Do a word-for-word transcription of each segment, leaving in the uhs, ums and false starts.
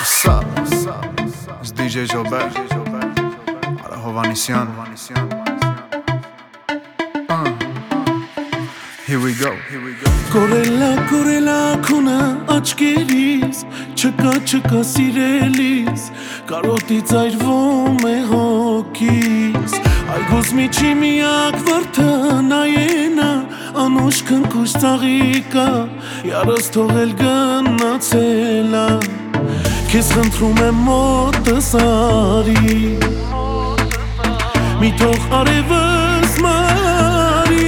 What's up? It's D J Jobert Ara Hovannisyan. uh, Here we go Կորելա, կորելա քունը աչքերիս, չկա, չկա սիրելիս, կարոտից այրվում է հոգիս, այգոս միջի միակ վարդը նայենա, անուշ քնքուշ ծաղիկա, յարս թողել գնացելա, քեզ խնդրում եմ մոտս արի, մի թող արևս մարի,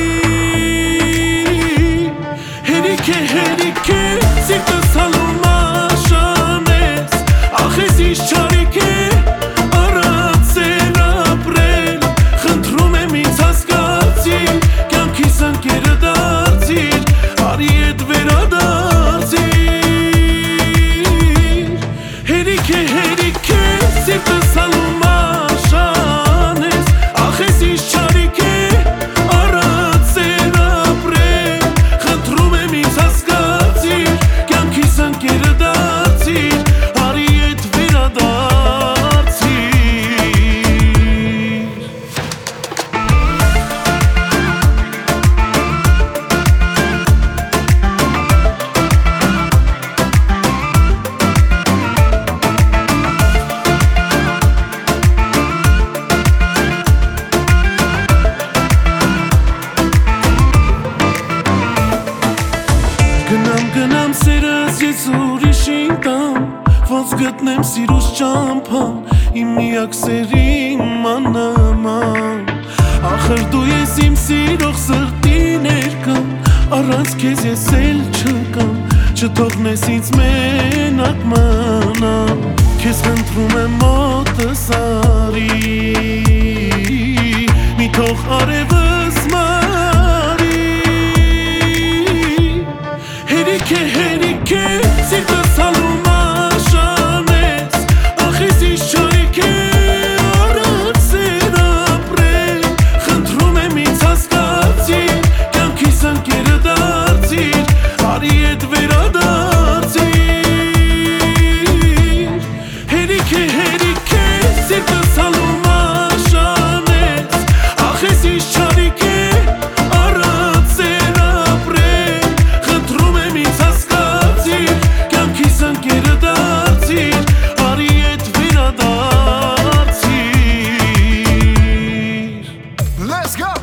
Հերիք է, հերիք է, սիրտս հալում աշանես, ախ ես իս չարիք է, առացել ապրել, խնդրում եմ ինձ հասկացիր, կյանքիս ընկերը դարձիր, արի էդ վերադարձիր, Հերիք է, հերիք է, սիրտս հալում աշանես, ախ ես իս չարիք է, Գնամ սերս ես ուրիշին տամ, ոնց գտնեմ սիրուս ճամփան, իմ միակ սերին մանաման, ախր դու ես իմ սիրող սրտի ներկան, առանց քեզ ես էլ չկամ, չթողնես ինձ մենակ մնամ, քեզ խնդրում եմ մոտս արի, մի թող արևս մարի, Հերիք է, հերիք է, սիրտս հալում աշանես, ախ ես իս չարիք է, առացել ապրել, խնդրում եմ ինձ հասկացիր, կյանքիս ընկերը դարձիր, արի էդ վերադարձիր, Հերիք է, հերիք է, սիրտս հալում աշանես, ախ ես իս չարիք է, առացել ապրել, խնդրում եմ ինձ հասկացիր, կյանքիս ընկերը դարձիր, արի էդ վերադարձիր Let's go!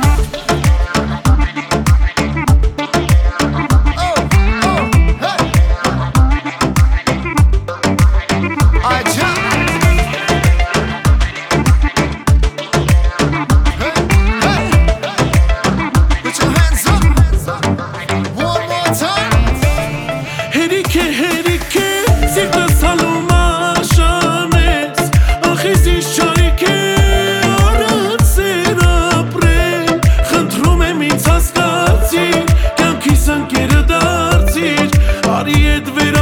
Հերիք է, հերիք է, սիրտս հալում աշանես, ախ ես իս չարիք է, առացել ապրել, խնդրում եմ ինձ հասկացիր, կյանքիս ընկերը դարձիր, արի էդ վերադարձիր